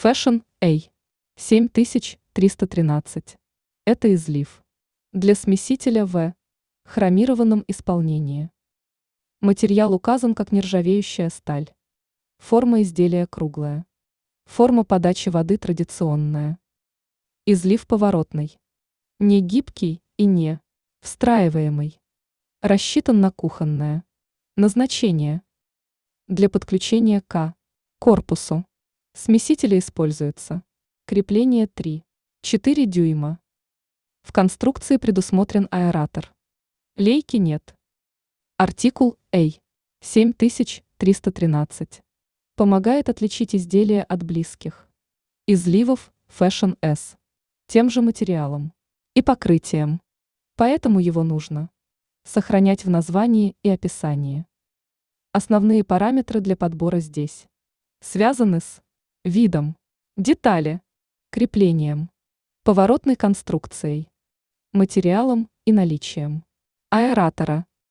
Fashion A 7313. Это излив. Для смесителя в хромированном исполнении. Материал указан как нержавеющая сталь. Форма изделия круглая. Форма подачи воды традиционная. Излив поворотный. Не гибкий и не встраиваемый. Рассчитан на кухонное. Назначение. Для подключения к корпусу. Смесители используются. Крепление 3-4 дюйма. В конструкции предусмотрен аэратор. Лейки нет. Артикул A 7313. Помогает отличить изделия от близких изливов Fashion S тем же материалом и покрытием. Поэтому его нужно сохранять в названии и описании. Основные параметры для подбора здесь связаны с видом детали, креплением, поворотной конструкцией, материалом и наличием аэратора.